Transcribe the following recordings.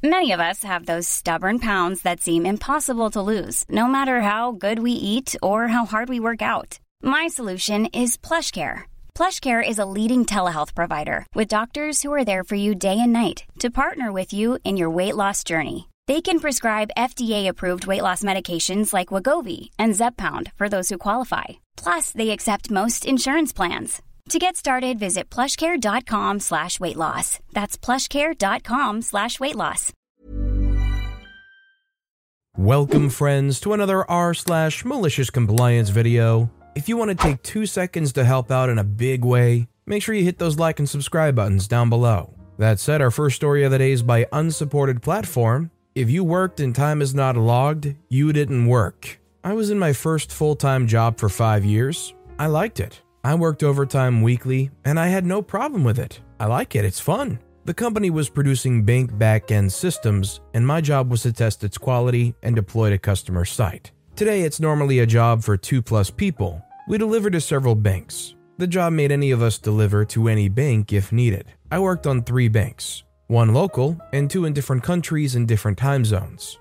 Many of us have those stubborn pounds that seem impossible to lose, no matter how good we eat or how hard we work out. My solution is PlushCare. PlushCare is a leading telehealth provider with doctors who are there for you day and night to partner with you in your weight loss journey. They can prescribe FDA-approved weight loss medications like Wegovy and Zepbound for those who qualify. Plus, they accept most insurance plans. To get started, visit plushcare.com/weightloss. That's plushcare.com/weightloss. Welcome, friends, to another r/malicious compliance video. If you want to take 2 seconds to help out in a big way, make sure you hit those like and subscribe buttons down below. That said, our first story of the day is by Unsupported Platform. If you worked and time is not logged, you didn't work. I was in my first full-time job for 5 years. I liked it. I worked overtime weekly, and I had no problem with it. I like it, it's fun. The company was producing bank back-end systems, and my job was to test its quality and deploy to customer site. Today, it's normally a job for 2+ people. We deliver to several banks. The job made any of us deliver to any bank if needed. I worked on 3 banks, 1 local and 2 in different countries and different time zones,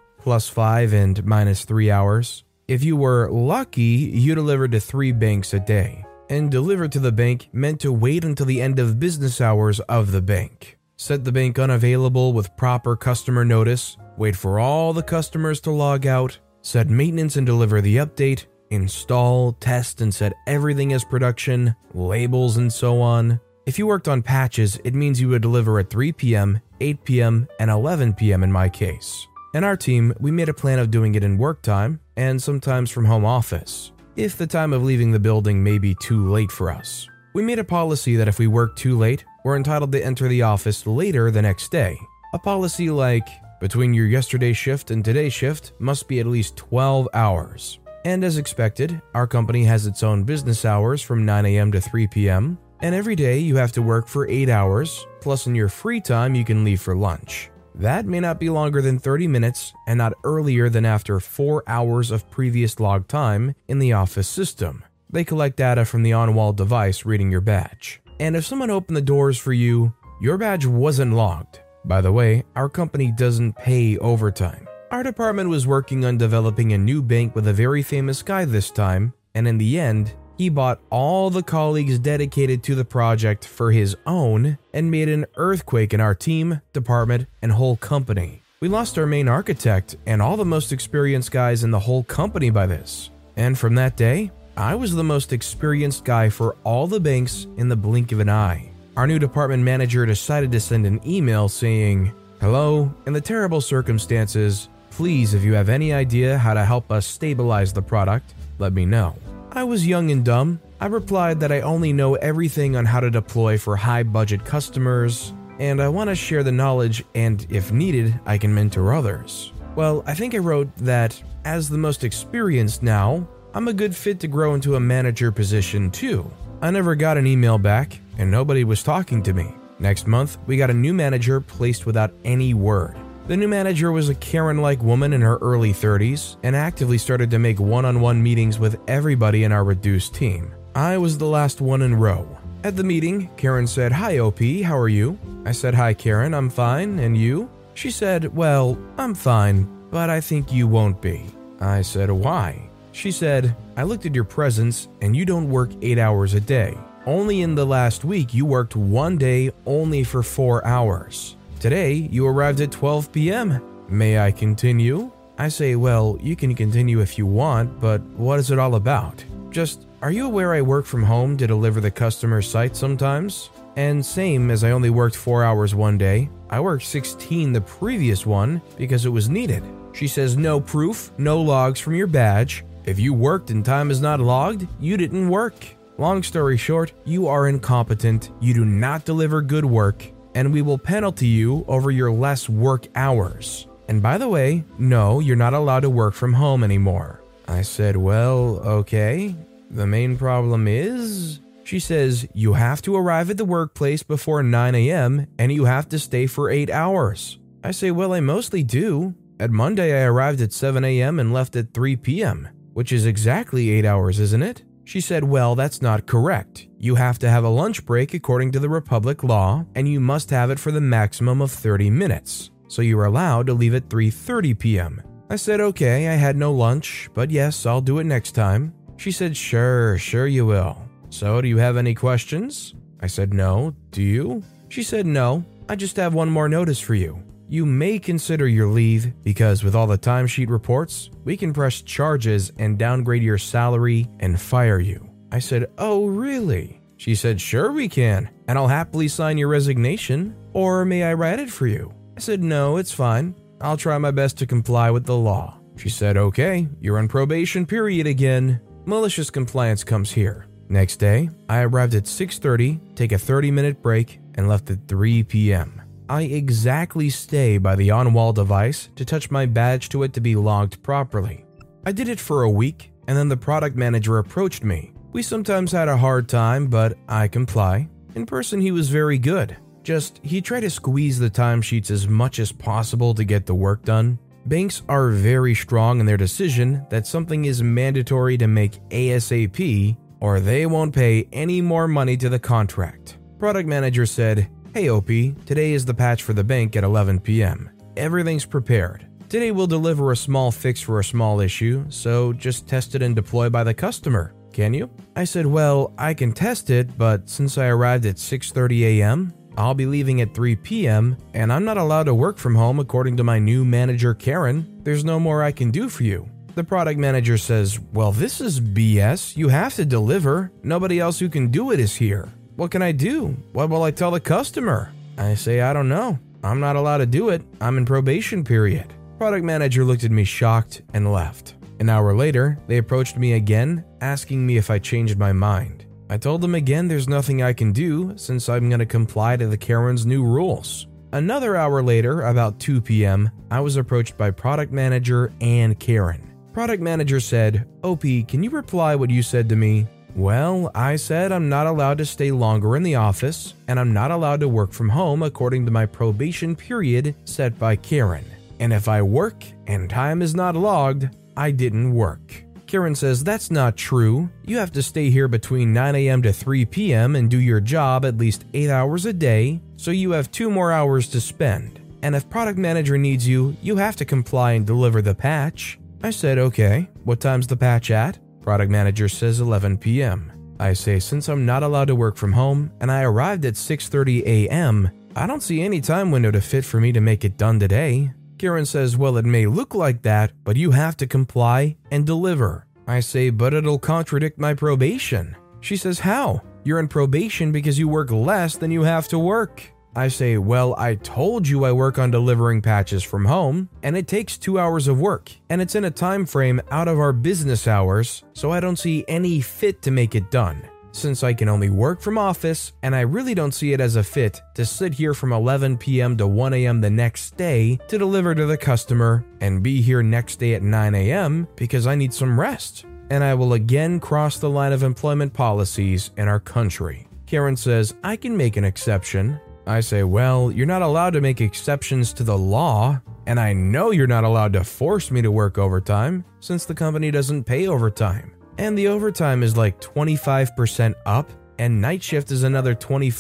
+5 and -3 hours. If you were lucky, you delivered to 3 banks a day. And deliver to the bank meant to wait until the end of business hours of the bank. Set the bank unavailable with proper customer notice, wait for all the customers to log out, set maintenance and deliver the update, install, test and set everything as production, labels and so on. If you worked on patches, it means you would deliver at 3 p.m., 8 p.m., and 11 p.m. in my case. In our team, we made a plan of doing it in work time and sometimes from home office, if the time of leaving the building may be too late for us. We made a policy that if we work too late, we're entitled to enter the office later the next day. A policy like, between your yesterday's shift and today's shift must be at least 12 hours. And as expected, our company has its own business hours from 9 a.m. to 3 p.m., and every day you have to work for 8 hours, plus in your free time you can leave for lunch. That may not be longer than 30 minutes and not earlier than after 4 hours of previous log time in the office system. They collect data from the on-wall device reading your badge. And if someone opened the doors for you, your badge wasn't logged. By the way, our company doesn't pay overtime. Our department was working on developing a new bank with a very famous guy this time, and in the end, he bought all the colleagues dedicated to the project for his own and made an earthquake in our team, department, and whole company. We lost our main architect and all the most experienced guys in the whole company by this. And from that day, I was the most experienced guy for all the banks in the blink of an eye. Our new department manager decided to send an email saying, "Hello, in the terrible circumstances, please, if you have any idea how to help us stabilize the product, let me know." I was young and dumb. I replied that I only know everything on how to deploy for high-budget customers, and I want to share the knowledge, and if needed, I can mentor others. Well, I think I wrote that, as the most experienced now, I'm a good fit to grow into a manager position too. I never got an email back, and nobody was talking to me. Next month, we got a new manager placed without any word. The new manager was a Karen-like woman in her early 30s and actively started to make one-on-one meetings with everybody in our reduced team. I was the last one in row. At the meeting, Karen said, "Hi OP, how are you?" I said, "Hi Karen, I'm fine, and you?" She said, "Well, I'm fine, but I think you won't be." I said, "Why?" She said, "I looked at your presence and you don't work 8 hours a day. Only in the last week you worked one day only for 4 hours. Today, you arrived at 12 p.m. May I continue?" I say, "Well, you can continue if you want, but what is it all about? Just, are you aware I work from home to deliver the customer site sometimes? And same as I only worked 4 hours one day, I worked 16 the previous one because it was needed." She says, "No proof, no logs from your badge. If you worked and time is not logged, you didn't work. Long story short, you are incompetent, you do not deliver good work, and we will penalty you over your less work hours. And by the way, no, you're not allowed to work from home anymore." I said, "Well, okay. The main problem is..." She says, "You have to arrive at the workplace before 9 a.m. and you have to stay for 8 hours. I say, "Well, I mostly do. At Monday, I arrived at 7 a.m. and left at 3 p.m., which is exactly 8 hours, isn't it?" She said, "Well, that's not correct. You have to have a lunch break according to the Republic law, and you must have it for the maximum of 30 minutes. so you were allowed to leave at 3:30 p.m. I said, okay, I had no lunch, but yes, I'll do it next time. She said, sure you will. So, do you have any questions? I said, no. Do you? She said, no. I just have one more notice for you. You may consider your leave because with all the timesheet reports, we can press charges and downgrade your salary and fire you. I said, oh, really? She said, sure we can, and I'll happily sign your resignation, or may I write it for you? I said, no, it's fine. I'll try my best to comply with the law. She said, okay, you're on probation period again. Malicious compliance comes here. Next day, I arrived at 6:30, take a 30-minute break, and left at 3 p.m. I exactly stay by the on-wall device to touch my badge to it to be logged properly. I did it for a week, and then the product manager approached me. We sometimes had a hard time, but I comply. In person, he was very good. He tried to squeeze the timesheets as much as possible to get the work done. Banks are very strong in their decision that something is mandatory to make ASAP, or they won't pay any more money to the contract. Product manager said, hey OP, today is the patch for the bank at 11 p.m. Everything's prepared. Today we'll deliver a small fix for a small issue, so just test it and deploy by the customer. Can you? I said, well, I can test it, but since I arrived at 6:30 a.m., I'll be leaving at 3 p.m., and I'm not allowed to work from home according to my new manager, Karen. There's no more I can do for you. The product manager says, well, this is BS. You have to deliver. Nobody else who can do it is here. What can I do? What will I tell the customer? I say, I don't know. I'm not allowed to do it. I'm in probation period. Product manager looked at me shocked and left. An hour later, they approached me again, asking me if I changed my mind. I told them again there's nothing I can do since I'm going to comply to the Karen's new rules. Another hour later, about 2 p.m., I was approached by product manager and Karen. Product manager said, OP, can you reply what you said to me? Well, I said I'm not allowed to stay longer in the office, and I'm not allowed to work from home according to my probation period set by Karen. And if I work and time is not logged, I didn't work. Karen says that's not true. You have to stay here between 9 a.m. to 3 p.m. and do your job at least 8 hours a day, so you have 2 more hours to spend. And if product manager needs you, you have to comply and deliver the patch. I said, okay, what time's the patch at? Product manager says 11 p.m. I say, since I'm not allowed to work from home and I arrived at 6:30 a.m., I don't see any time window to fit for me to make it done today. Karen says, well, it may look like that, but you have to comply and deliver. I say, but it'll contradict my probation. She says, how? You're in probation because you work less than you have to work. I say, well, I told you I work on delivering patches from home, and it takes 2 hours of work, and it's in a time frame out of our business hours, so I don't see any fit to make it done. Since I can only work from office, and I really don't see it as a fit to sit here from 11 p.m. to 1 a.m. the next day to deliver to the customer and be here next day at 9 a.m. because I need some rest. And I will again cross the line of employment policies in our country. Karen says, I can make an exception. I say, well, you're not allowed to make exceptions to the law, and I know you're not allowed to force me to work overtime since the company doesn't pay overtime. And the overtime is like 25% up, and night shift is another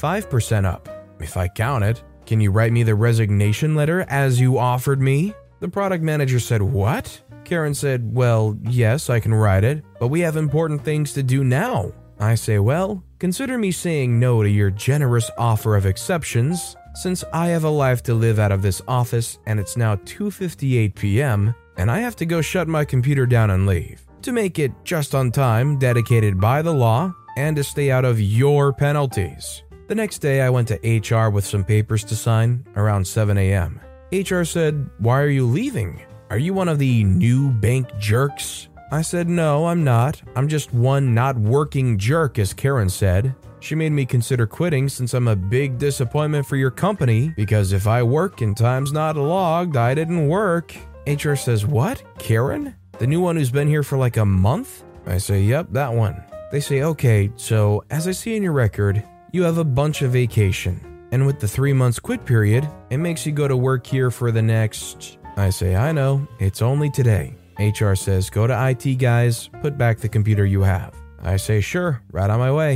25% up. If I count it, can you write me the resignation letter as you offered me? The product manager said, what? Karen said, well, yes, I can write it, but we have important things to do now. I say, well, consider me saying no to your generous offer of exceptions, since I have a life to live out of this office and it's now 2:58 p.m. and I have to go shut my computer down and leave. To make it just on time, dedicated by the law, and to stay out of your penalties. The next day, I went to HR with some papers to sign around 7 a.m. HR said, why are you leaving? Are you one of the new bank jerks? I said, no, I'm not. I'm just one not working jerk, as Karen said. She made me consider quitting since I'm a big disappointment for your company because if I work and time's not logged, I didn't work. HR says, what? Karen? The new one who's been here for like a month? I say, yep, that one. They say, okay, so as I see in your record, you have a bunch of vacation. And with the 3 months quit period, it makes you go to work here for the next... I say, I know, it's only today. HR says, go to IT guys, put back the computer you have. I say, sure, right on my way.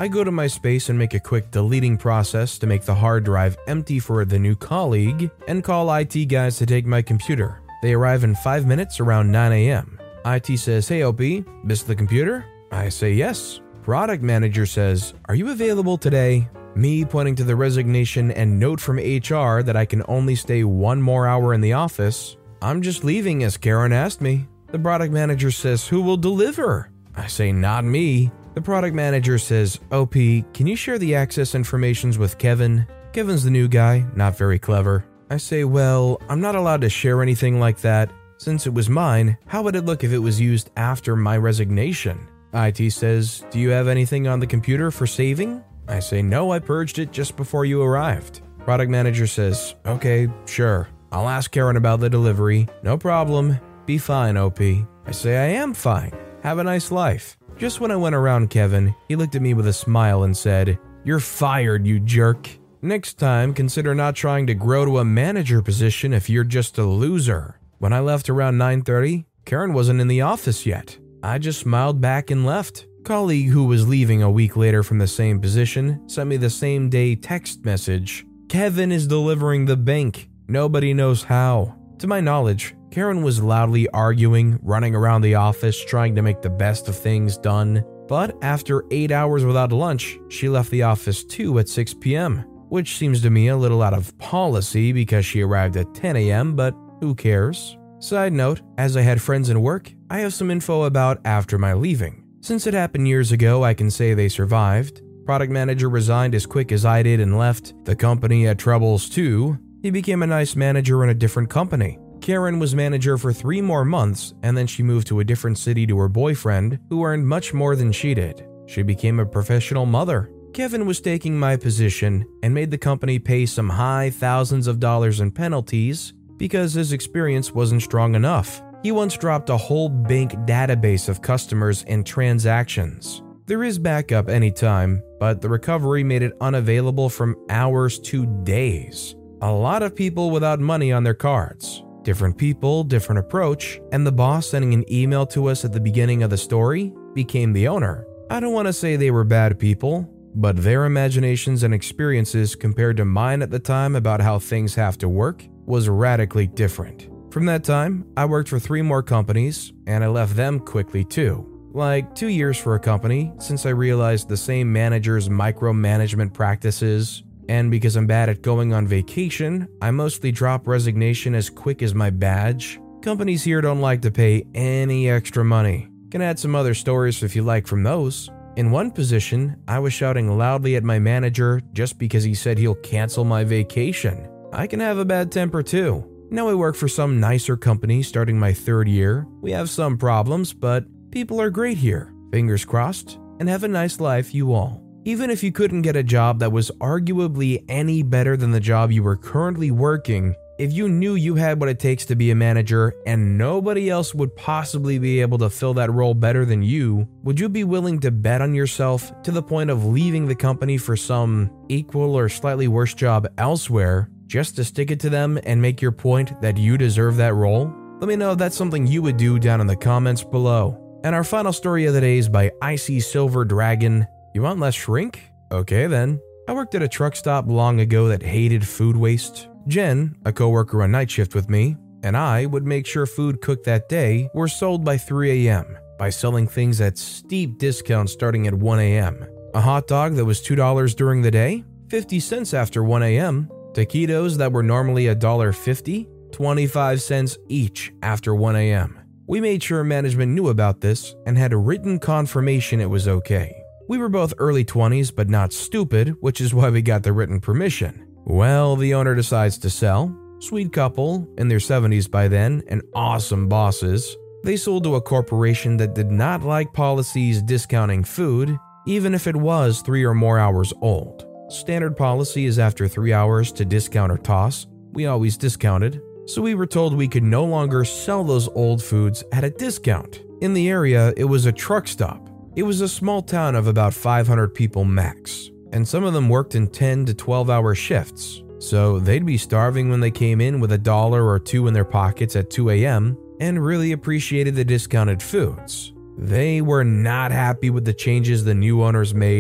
I go to my space and make a quick deleting process to make the hard drive empty for the new colleague and call IT guys to take my computer. They arrive in 5 minutes around 9 a.m. IT says, "Hey OP, missed the computer?" I say yes. Product manager says, "Are you available today?" Me pointing to the resignation and note from HR that I can only stay 1 more hour in the office. "I'm just leaving as Karen asked me." The product manager says, "Who will deliver?" I say, "Not me." The product manager says, "OP, can you share the access informations with Kevin?" Kevin's the new guy, not very clever. I say, "Well, I'm not allowed to share anything like that. Since it was mine, how would it look if it was used after my resignation?" IT says, "Do you have anything on the computer for saving?" I say, "No, I purged it just before you arrived." Product manager says, "Okay, sure. I'll ask Karen about the delivery. No problem. Be fine, OP." I say, "I am fine. Have a nice life." Just when I went around Kevin, he looked at me with a smile and said, "You're fired, you jerk. Next time, consider not trying to grow to a manager position if you're just a loser." When I left around 9:30, Karen wasn't in the office yet. I just smiled back and left. Colleague who was leaving a week later from the same position sent me the same day text message. "Kevin is delivering the bank. Nobody knows how." To my knowledge, Karen was loudly arguing, running around the office trying to make the best of things done. But after 8 hours without lunch, she left the office too at 6 p.m., which seems to me a little out of policy because she arrived at 10 a.m., but who cares? Side note, as I had friends in work, I have some info about after my leaving. Since it happened years ago, I can say they survived. Product manager resigned as quick as I did and left. The company had troubles too. He became a nice manager in a different company. Karen was manager for 3 more months, and then she moved to a different city to her boyfriend, who earned much more than she did. She became a professional mother. Kevin was taking my position and made the company pay some high thousands of dollars in penalties because his experience wasn't strong enough. He once dropped a whole bank database of customers and transactions. There is backup anytime, but the recovery made it unavailable from hours to days. A lot of people without money on their cards. Different people, different approach, and the boss sending an email to us at the beginning of the story became the owner. I don't want to say they were bad people, but their imaginations and experiences compared to mine at the time about how things have to work was radically different. From that time, I worked for 3 more companies, and I left them quickly too. Like 2 years for a company, since I realized the same manager's micromanagement practices, and because I'm bad at going on vacation, I mostly drop resignation as quick as my badge. Companies here don't like to pay any extra money. Can add some other stories if you like from those. In one position, I was shouting loudly at my manager just because he said he'll cancel my vacation. I can have a bad temper too. Now I work for some nicer company starting my 3rd year. We have some problems, but people are great here. Fingers crossed, and have a nice life, you all. Even if you couldn't get a job that was arguably any better than the job you were currently working, if you knew you had what it takes to be a manager and nobody else would possibly be able to fill that role better than you, would you be willing to bet on yourself to the point of leaving the company for some equal or slightly worse job elsewhere just to stick it to them and make your point that you deserve that role? Let me know if that's something you would do down in the comments below. And our final story of the day is by Icy Silver Dragon. You want less shrink? Okay then. I worked at a truck stop long ago that hated food waste. Jen, a coworker on night shift with me, and I would make sure food cooked that day were sold by 3 a.m. by selling things at steep discounts starting at 1 a.m. A hot dog that was $2 during the day, 50 cents after 1 a.m. Taquitos that were normally $1.50, 25 cents each after 1 a.m. We made sure management knew about this and had a written confirmation it was okay. We were both early 20s but not stupid, which is why we got the written permission. Well, the owner decides to sell. Sweet couple, in their 70s by then, and awesome bosses. They sold to a corporation that did not like policies discounting food, even if it was 3 or more hours old. Standard policy is after 3 hours to discount or toss. We always discounted, so we were told we could no longer sell those old foods at a discount. In the area, it was a truck stop. It was a small town of about 500 people max, and some of them worked in 10 to 12-hour shifts, so they'd be starving when they came in with $1 or $2 in their pockets at 2 a.m. and really appreciated the discounted foods. They were not happy with the changes the new owners made.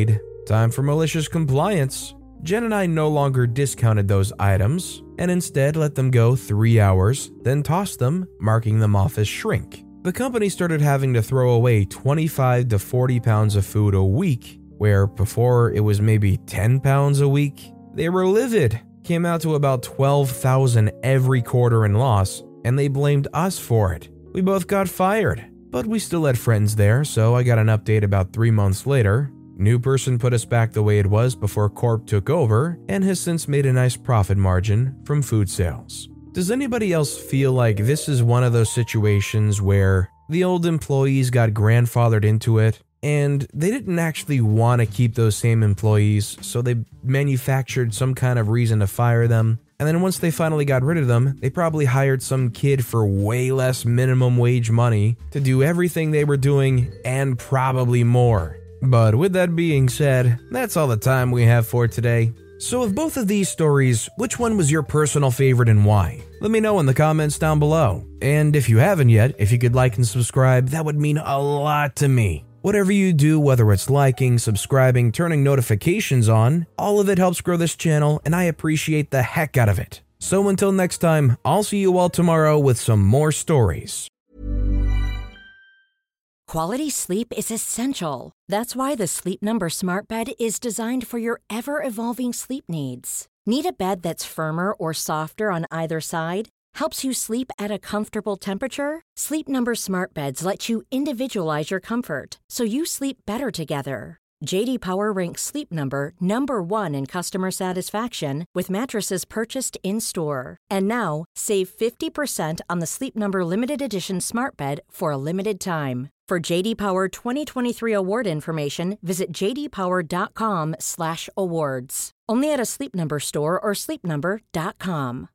Time for malicious compliance. Jen and I no longer discounted those items and instead let them go 3 hours, then tossed them, marking them off as shrink. The company started having to throw away 25 to 40 pounds of food a week, where before it was maybe 10 pounds a week. They were livid. Came out to about $12,000 every quarter in loss, and they blamed us for it. We both got fired, but we still had friends there, so I got an update about 3 months later. New person put us back the way it was before Corp took over and has since made a nice profit margin from food sales. Does anybody else feel like this is one of those situations where the old employees got grandfathered into it and they didn't actually want to keep those same employees, so they manufactured some kind of reason to fire them? And then once they finally got rid of them, they probably hired some kid for way less minimum wage money to do everything they were doing and probably more. But with that being said, that's all the time we have for today. So of both of these stories, which one was your personal favorite and why? Let me know in the comments down below. And if you haven't yet, if you could like and subscribe, that would mean a lot to me. Whatever you do, whether it's liking, subscribing, turning notifications on, all of it helps grow this channel and I appreciate the heck out of it. So until next time, I'll see you all tomorrow with some more stories. Quality sleep is essential. That's why the Sleep Number Smart Bed is designed for your ever-evolving sleep needs. Need a bed that's firmer or softer on either side? Helps you sleep at a comfortable temperature? Sleep Number Smart Beds let you individualize your comfort, so you sleep better together. J.D. Power ranks Sleep Number number 1 in customer satisfaction with mattresses purchased in-store. And now, save 50% on the Sleep Number Limited Edition Smart Bed for a limited time. For J.D. Power 2023 award information, visit jdpower.com/awards. Only at a Sleep Number store or sleepnumber.com.